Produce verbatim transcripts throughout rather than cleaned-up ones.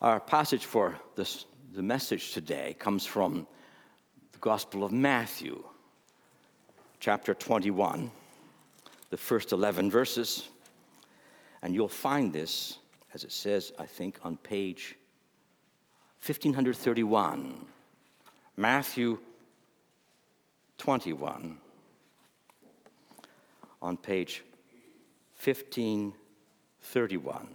Our passage for this, the message today comes from the Gospel of Matthew, chapter twenty-one, the first eleven verses. And you'll find this, as it says, I think, on page fifteen thirty-one. Matthew twenty-one, on page fifteen thirty-one.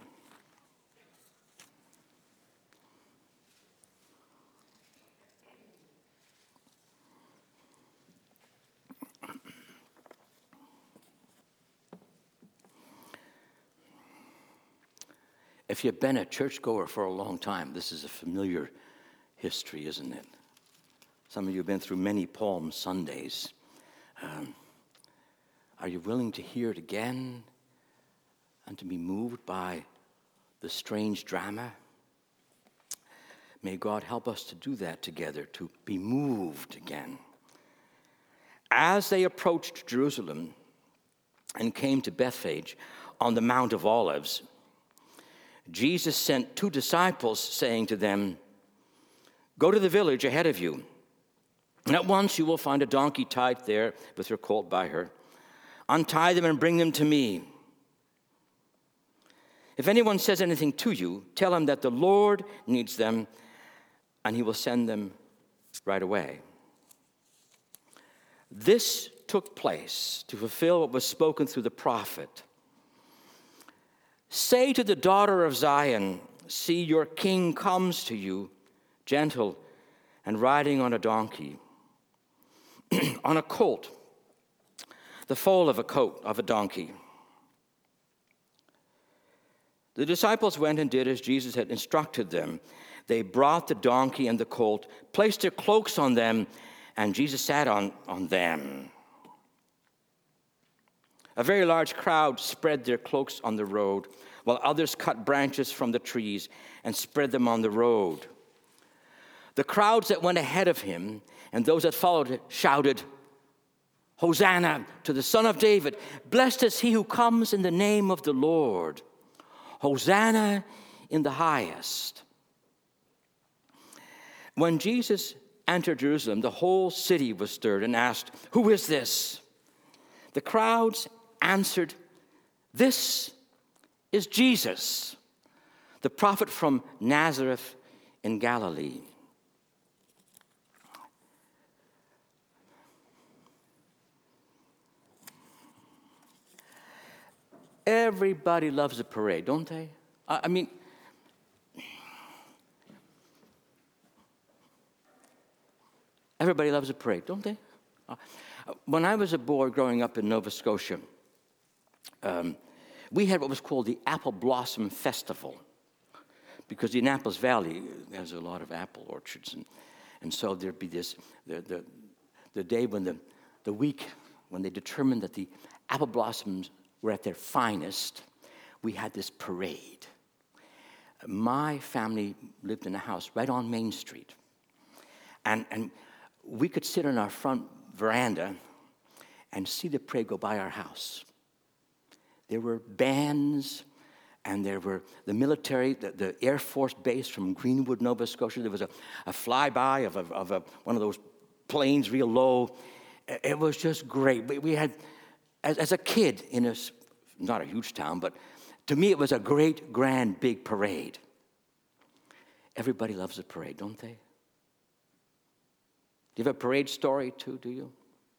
If you've been a churchgoer for a long time, this is a familiar history, isn't it? Some of you have been through many Palm Sundays. Um, are you willing to hear it again and to be moved by the strange drama? May God help us to do that together, to be moved again. As they approached Jerusalem and came to Bethphage on the Mount of Olives, Jesus sent two disciples, saying to them, "Go to the village ahead of you, and at once you will find a donkey tied there with her colt by her. Untie them and bring them to me. If anyone says anything to you, tell him that the Lord needs them, and he will send them right away." This took place to fulfill what was spoken through the prophet. "Say to the daughter of Zion, see, your king comes to you, gentle and riding on a donkey, on a colt, the foal of a coat of a donkey." The disciples went and did as Jesus had instructed them. They brought the donkey and the colt, placed their cloaks on them, and Jesus sat on, on them. A very large crowd spread their cloaks on the road, while others cut branches from the trees and spread them on the road. The crowds that went ahead of him and those that followed shouted, "Hosanna to the Son of David! Blessed is he who comes in the name of the Lord! Hosanna in the highest!" When Jesus entered Jerusalem, the whole city was stirred and asked, "Who is this?" The crowds answered, "This is Jesus, the prophet from Nazareth in Galilee." Everybody loves a parade, don't they? I mean, everybody loves a parade, don't they? When I was a boy growing up in Nova Scotia, um, we had what was called the Apple Blossom Festival, because the Annapolis Valley has a lot of apple orchards, and, and so there'd be this, the, the, the day when the, the week, when they determined that the apple blossoms were at their finest, we had this parade. My family lived in a house right on Main Street, and, and we could sit on our front veranda and see the parade go by our house. There were bands, and there were the military, the, the Air Force base from Greenwood, Nova Scotia. There was a, a flyby of, a, of a, one of those planes real low. It was just great. We, we had, as, as a kid, in a, not a huge town, but to me it was a great, grand, big parade. Everybody loves a parade, don't they? Do you have a parade story too, do you?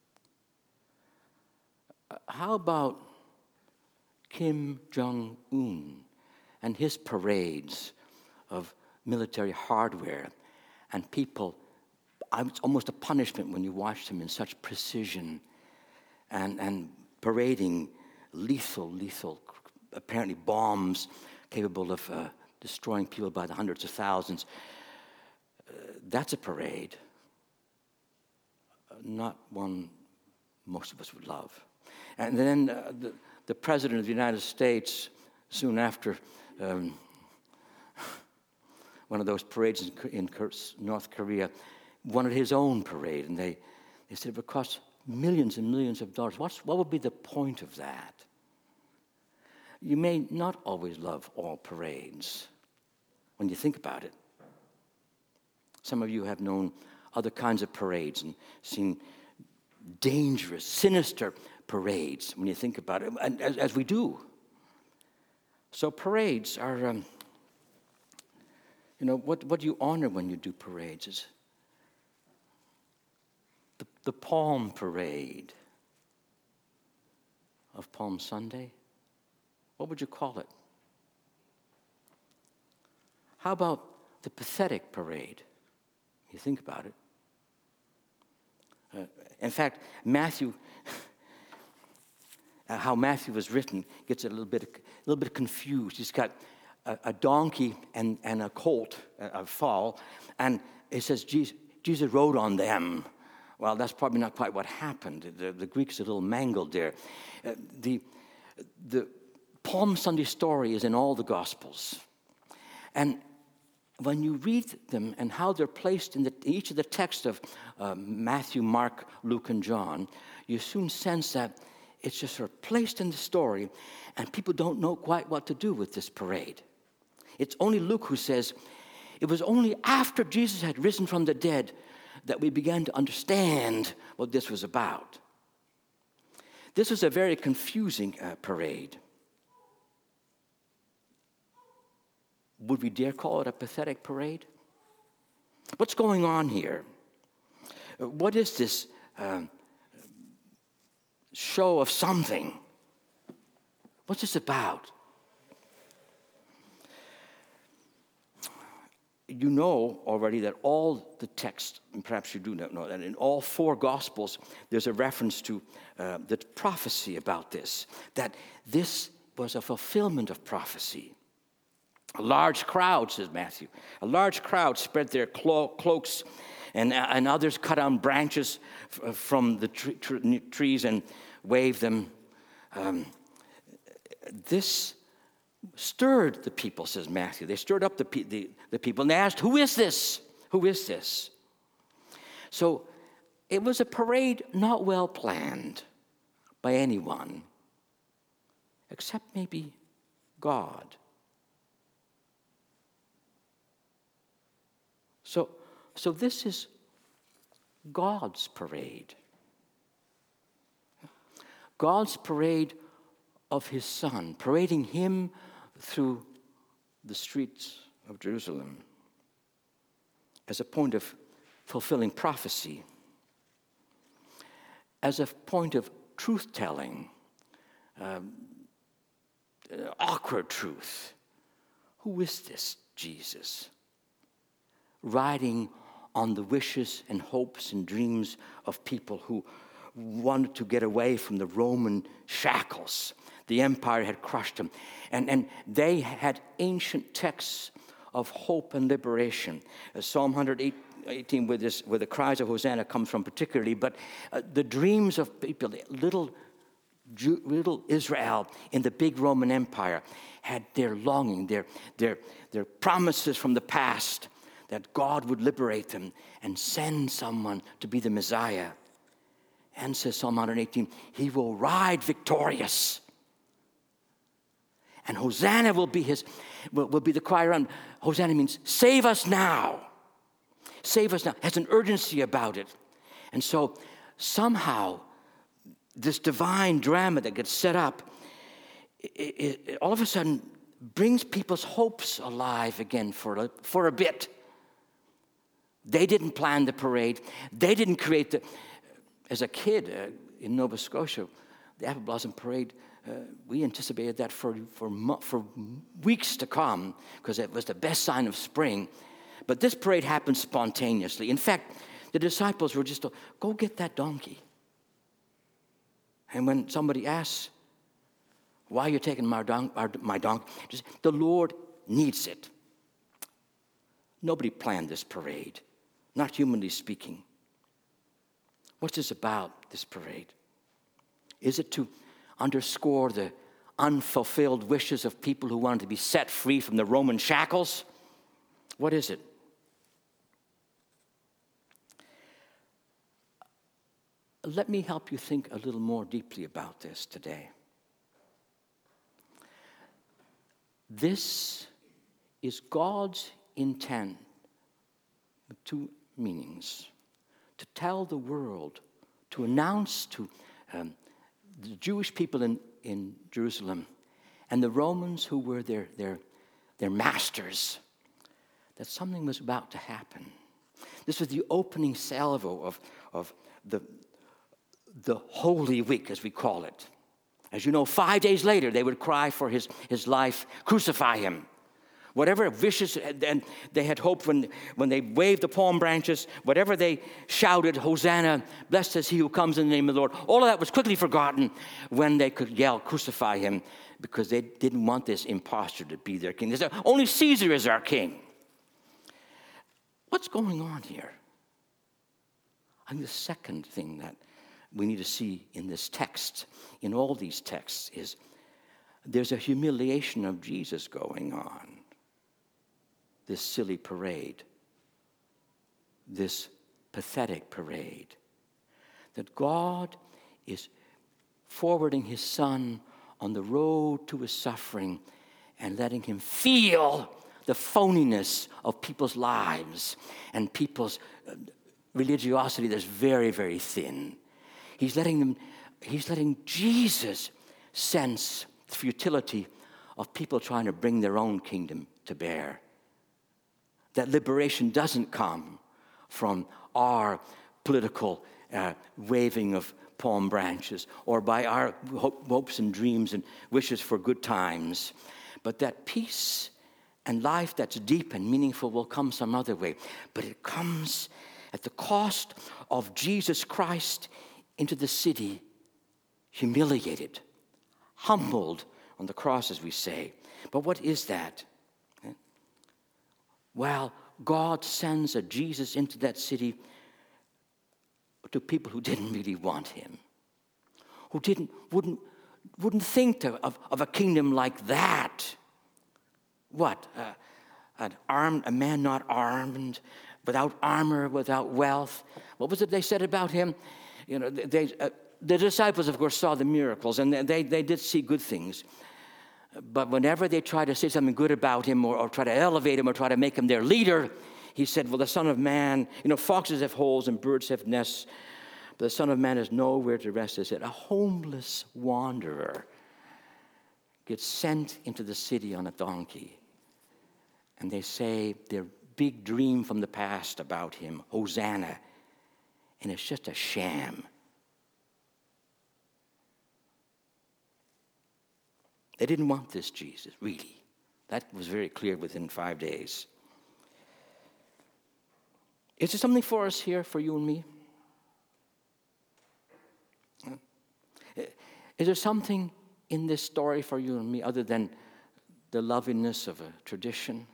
Uh, how about Kim Jong-un and his parades of military hardware, and people, it's almost a punishment when you watch them in such precision and, and parading lethal, lethal, apparently bombs capable of uh, destroying people by the hundreds of thousands. Uh, that's a parade. Uh, not one most of us would love. And then uh, the, the President of the United States, soon after um, one of those parades in, in North Korea, wanted his own parade. And they, they said it would cost millions and millions of dollars. What's, what would be the point of that? You may not always love all parades, when you think about it. Some of you have known other kinds of parades and seen dangerous, sinister parades when you think about it, and as, as we do. So parades are, um, you know, what, what do you honor when you do parades? Is the, the Palm Parade of Palm Sunday? What would you call it? How about the pathetic parade? You think about it. Uh, in fact, Matthew, uh, how Matthew was written gets a little bit, a little bit confused. He's got a, a donkey and, and a colt, a, a foal, and it says Jesus, Jesus rode on them. Well, that's probably not quite what happened. The, the Greek's a little mangled there. Uh, the, the Palm Sunday story is in all the Gospels. And when you read them and how they're placed in the, each of the texts of uh, Matthew, Mark, Luke, and John, you soon sense that it's just sort of placed in the story, and people don't know quite what to do with this parade. It's only Luke who says, it was only after Jesus had risen from the dead that we began to understand what this was about. This was a very confusing uh, parade. Would we dare call it a pathetic parade? What's going on here? What is this um, show of something? What's this about? You know already that all the texts, and perhaps you do not know that in all four Gospels, there's a reference to uh, the prophecy about this, that this was a fulfillment of prophecy. A large crowd, says Matthew, a large crowd spread their clo- cloaks, and, and others cut down branches f- from the tre- tre- trees and waved them. Um, this stirred the people, says Matthew. They stirred up the, pe- the, the people, and they asked, who is this? Who is this? So it was a parade not well planned by anyone, except maybe God. So, so this is God's parade. God's parade of his Son, parading him through the streets of Jerusalem as a point of fulfilling prophecy, as a point of truth-telling, um, awkward truth. Who is this Jesus? Riding on the wishes and hopes and dreams of people who wanted to get away from the Roman shackles. The empire had crushed them. And, and they had ancient texts of hope and liberation. Uh, Psalm one eighteen, where, this, where the cries of Hosanna comes from particularly, but uh, the dreams of people, little, Jew, little Israel in the big Roman Empire, had their longing, their, their, their promises from the past, that God would liberate them and send someone to be the Messiah. And says Psalm one eighteen, he will ride victorious. And Hosanna will be his, will, will be the cry around. Hosanna means save us now. Save us now. Has an urgency about it. And so somehow this divine drama that gets set up, it, it, all of a sudden brings people's hopes alive again for a, for a bit. They didn't plan the parade. They didn't create the... As a kid uh, in Nova Scotia, the Apple Blossom Parade, uh, we anticipated that for, for, for weeks to come because it was the best sign of spring. But this parade happened spontaneously. In fact, the disciples were just told, go get that donkey. And when somebody asks, why are you taking my, don- our, my donkey? Just, the Lord needs it. Nobody planned this parade, not humanly speaking. What's this about, this parade? Is it to underscore the unfulfilled wishes of people who wanted to be set free from the Roman shackles? What is it? Let me help you think a little more deeply about this today. This is God's intent with two meanings. To tell the world, to announce to um, the Jewish people in, in Jerusalem and the Romans who were their, their, their masters, that something was about to happen. This was the opening salvo of, of the, the Holy Week, as we call it. As you know, five days later, they would cry for his, his life, crucify him. Whatever vicious, and they had hoped when, when they waved the palm branches, whatever they shouted, Hosanna, blessed is he who comes in the name of the Lord, all of that was quickly forgotten when they could yell, crucify him, because they didn't want this impostor to be their king. They said, only Caesar is our king. What's going on here? I think the second thing that we need to see in this text, in all these texts, is there's a humiliation of Jesus going on. This silly parade, this pathetic parade, that God is forwarding his son on the road to his suffering and letting him feel the phoniness of people's lives and people's religiosity that's very, very thin. He's letting them, he's letting Jesus sense the futility of people trying to bring their own kingdom to bear. That liberation doesn't come from our political uh, waving of palm branches or by our hope, hopes and dreams and wishes for good times, but that peace and life that's deep and meaningful will come some other way. But it comes at the cost of Jesus Christ into the city, humiliated, humbled on the cross, as we say. But what is that? Well, God sends a Jesus into that city to people who didn't really want him, who didn't wouldn't wouldn't think to, of, of a kingdom like that. What? Uh, an armed, a man not armed, without armor, without wealth. What was it they said about him? You know, they, uh, the disciples, of course, saw the miracles, and they, they did see good things. But whenever they tried to say something good about him or, or try to elevate him or try to make him their leader, he said, well, the Son of Man, you know, foxes have holes and birds have nests, but the Son of Man has nowhere to rest. He said, a homeless wanderer gets sent into the city on a donkey. And they say their big dream from the past about him, Hosanna, and it's just a sham. They didn't want this Jesus, really. That was very clear within five days. Is there something for us here, for you and me? Is there something in this story for you and me other than the loveliness of a tradition?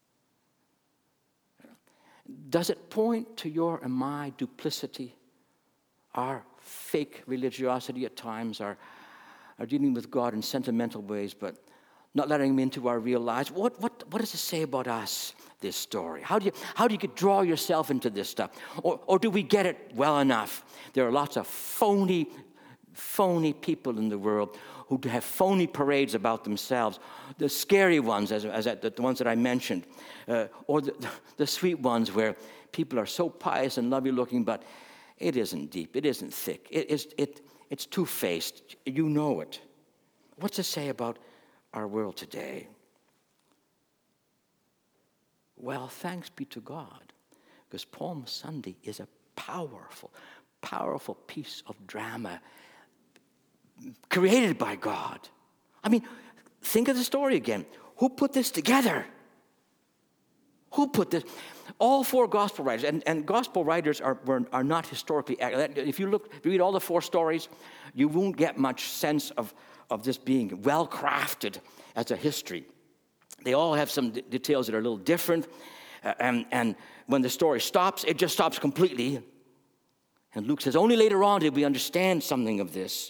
Does it point to your and my duplicity, our fake religiosity at times, our are dealing with God in sentimental ways, but not letting him into our real lives? What, what, what does it say about us, this story? How do you, how do you get, draw yourself into this stuff? Or, or do we get it well enough? There are lots of phony, phony people in the world who have phony parades about themselves. The scary ones, as, as the ones that I mentioned, uh, or the, the sweet ones where people are so pious and lovely looking, but it isn't deep, it isn't thick, it is it. It's two-faced. You know it. What's it say about our world today? Well, thanks be to God, because Palm Sunday is a powerful, powerful piece of drama created by God. I mean, think of the story again. Who put this together? Who put this? All four gospel writers, and, and gospel writers are, were, are not historically accurate. If you look, if you read all the four stories, you won't get much sense of, of this being well-crafted as a history. They all have some d- details that are a little different, uh, and, and when the story stops, it just stops completely. And Luke says, only later on did we understand something of this.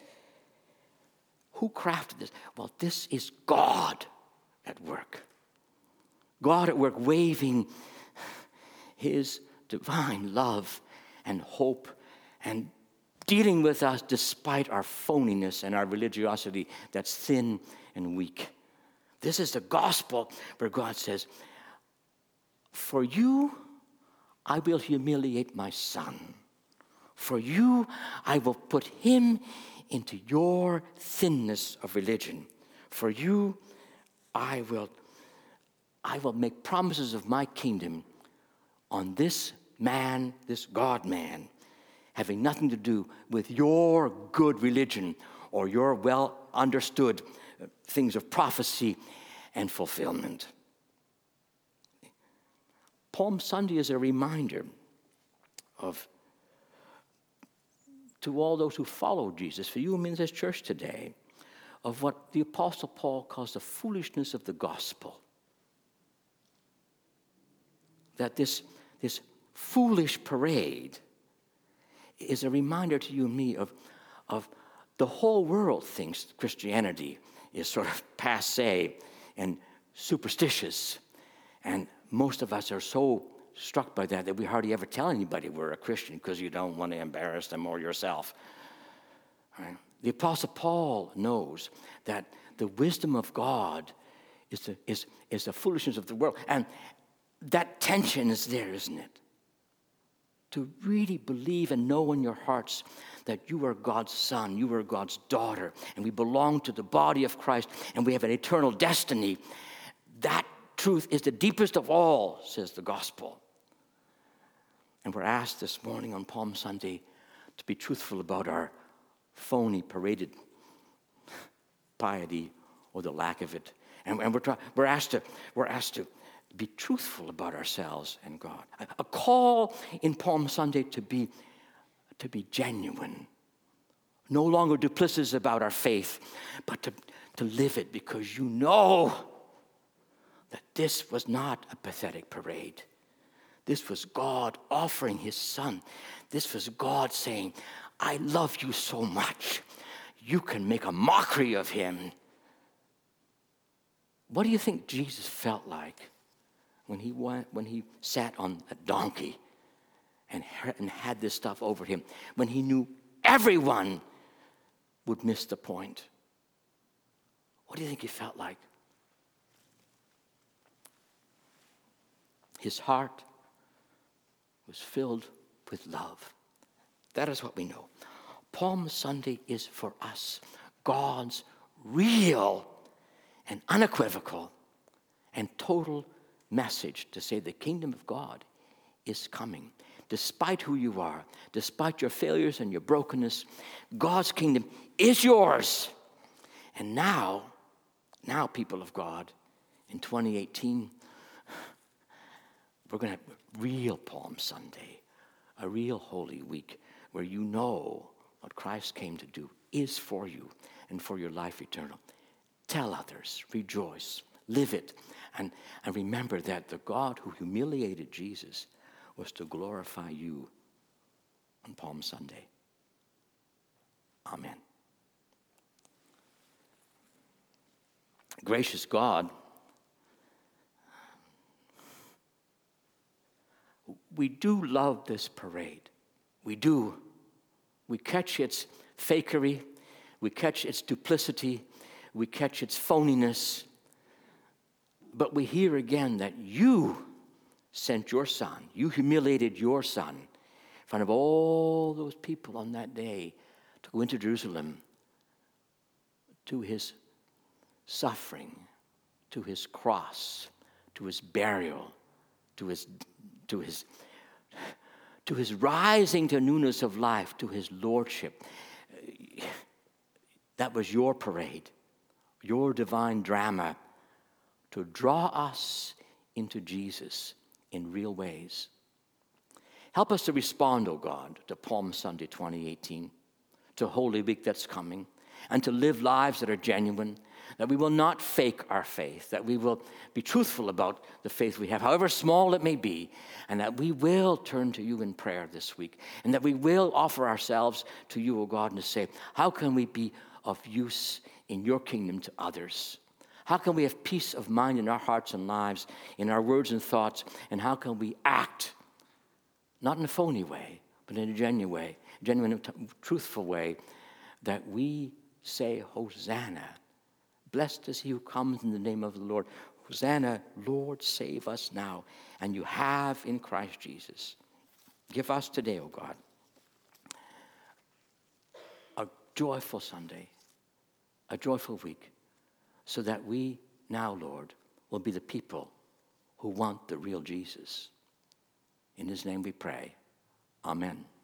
Who crafted this? Well, this is God at work. God at work waving his divine love and hope and dealing with us despite our phoniness and our religiosity that's thin and weak. This is the gospel where God says, for you, I will humiliate my son. For you, I will put him into your thinness of religion. For you, I will, I will make promises of my kingdom on this man, this God-man, having nothing to do with your good religion or your well-understood things of prophecy and fulfillment. Palm Sunday is a reminder of, to all those who follow Jesus, for you and me in this church today, of what the Apostle Paul calls the foolishness of the gospel. That this, this foolish parade is a reminder to you and me of, of the whole world thinks Christianity is sort of passé and superstitious. And most of us are so struck by that that we hardly ever tell anybody we're a Christian because you don't want to embarrass them or yourself. Right? The Apostle Paul knows that the wisdom of God is the, is, is the foolishness of the world. And that tension is there, isn't it? To really believe and know in your hearts that you are God's son, you are God's daughter, and we belong to the body of Christ, and we have an eternal destiny. That truth is the deepest of all, says the gospel. And we're asked this morning on Palm Sunday to be truthful about our phony, paraded piety or the lack of it. And, and we're, try, we're, asked to, we're asked to be truthful about ourselves and God. A, a call in Palm Sunday to be, to be genuine. No longer duplicitous about our faith, but to, to live it because you know that this was not a pathetic parade. This was God offering his son. This was God saying, I love you so much, you can make a mockery of him. What do you think Jesus felt like when he went, when he sat on a donkey and, and had this stuff over him, when he knew everyone would miss the point? What do you think he felt like? His heart was filled with love. That is what we know. Palm Sunday is for us God's real and unequivocal and total message to say the kingdom of God is coming. Despite who you are, despite your failures and your brokenness, God's kingdom is yours. And now, now, people of God, in twenty eighteen, we're going to have real Palm Sunday, a real Holy Week, where you know what Christ came to do is for you and for your life eternal. Tell others, rejoice, live it, and, and remember that the God who humiliated Jesus was to glorify you on Palm Sunday. Amen. Gracious God, we do love this parade. We do. We catch its fakery. We catch its duplicity. We catch its phoniness. But we hear again that you sent your son. You humiliated your son in front of all those people on that day to go into Jerusalem to his suffering, to his cross, to his burial, to his to his to his rising to newness of life, to his lordship. That was your parade, your divine drama to draw us into Jesus in real ways. Help us to respond, O God, to Palm Sunday twenty eighteen, to Holy Week that's coming, and to live lives that are genuine, that we will not fake our faith, that we will be truthful about the faith we have, however small it may be, and that we will turn to you in prayer this week, and that we will offer ourselves to you, O God, and to say, how can we be of use in your kingdom to others? How can we have peace of mind in our hearts and lives, in our words and thoughts, and how can we act, not in a phony way, but in a genuine way, genuine, truthful way, that we say, Hosanna, Blessed is he who comes in the name of the Lord. Hosanna, Lord, save us now. And you have in Christ Jesus. Give us today, O God, a joyful Sunday, a joyful week, so that we now, Lord, will be the people who want the real Jesus. In his name we pray. Amen.